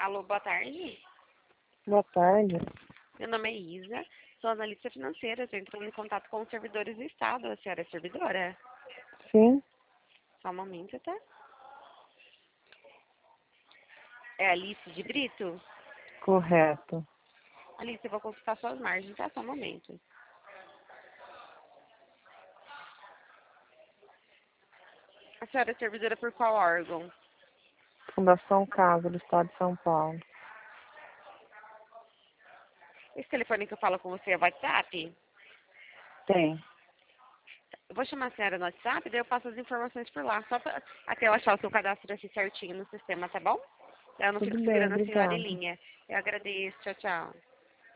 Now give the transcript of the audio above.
Alô, boa tarde. Boa tarde. Meu nome é Isa, sou analista financeira. Estou entrando em contato com os servidores do Estado. A senhora é servidora? Sim, Só um momento, tá? É Alice de Brito? correto. Alice, eu vou consultar suas margens, tá? Só um momento. A senhora é servidora por qual órgão? Fundação Casa do Estado de São Paulo. Esse telefone que eu falo com você é WhatsApp? Tem. Eu vou chamar a senhora no WhatsApp, daí eu passo as informações por lá, só pra, até eu achar o seu cadastro aqui certinho no sistema, tá bom? Eu não Tudo fico bem, segurando a senhora em obrigada. linha. Eu agradeço. Tchau, tchau.